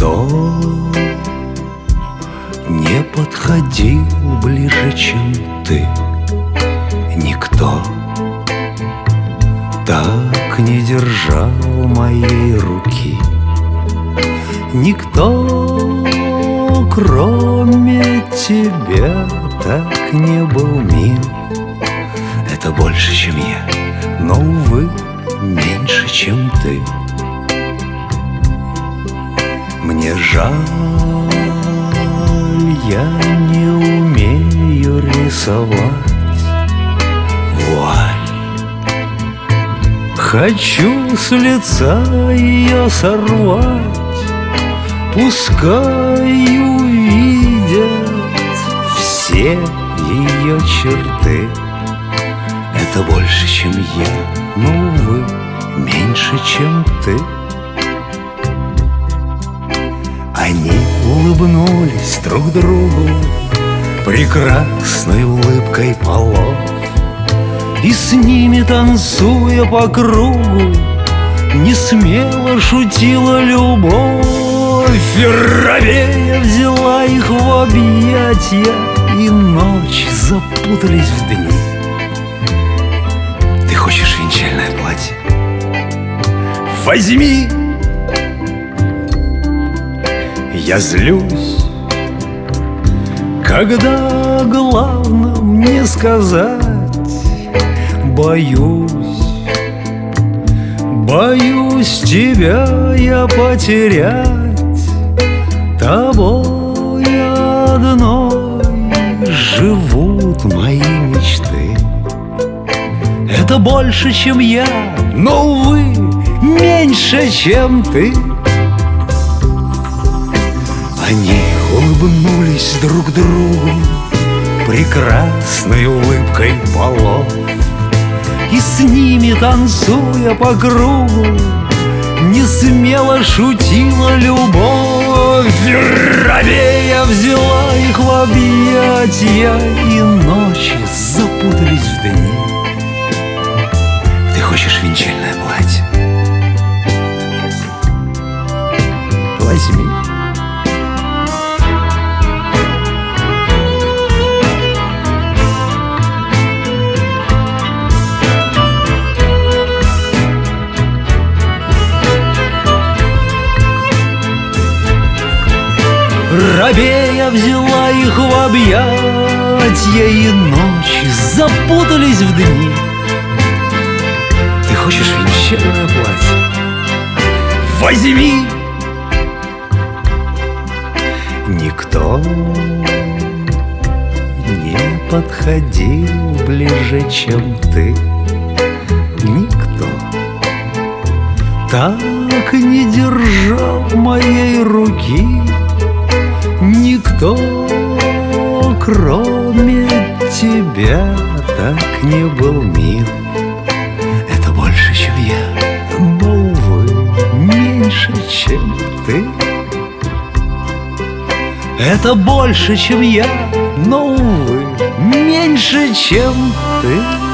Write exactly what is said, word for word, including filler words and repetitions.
Никто не подходил ближе, чем ты. Никто так не держал моей руки. Никто, кроме тебя, так не был мил. Это больше, чем я, но, увы, меньше, чем ты. Мне жаль, я не умею рисовать вуаль. Хочу с лица ее сорвать, пускай увидят все ее черты. Это больше, чем я, но, увы, меньше, чем ты. Они улыбнулись друг другу прекрасной улыбкой полов, и с ними, танцуя по кругу, не смело шутила любовь. И робея взяла их в объятья, и ночи запутались в дни. Ты хочешь венчальное платье? Возьми! Я злюсь, когда главное мне сказать. Боюсь, боюсь тебя я потерять. Тобой одной живут мои мечты. Это больше, чем я, но, увы, меньше, чем ты. Они улыбнулись друг другу прекрасной улыбкой полов, и с ними, танцуя по кругу, не смело шутила любовь. И робея взяла их в объятья, и ночи запутались в дни. Ты хочешь венчальное платье? Возьми. Робея взяла их в объятья, и ночи запутались в дни. Ты хочешь венчальное платье? Возьми! Никто не подходил ближе, чем ты. Никто так не держал моей руки. Никто, кроме тебя, так не был мил. Это больше, чем я, но, увы, меньше, чем ты. Это больше, чем я, но, увы, меньше, чем ты.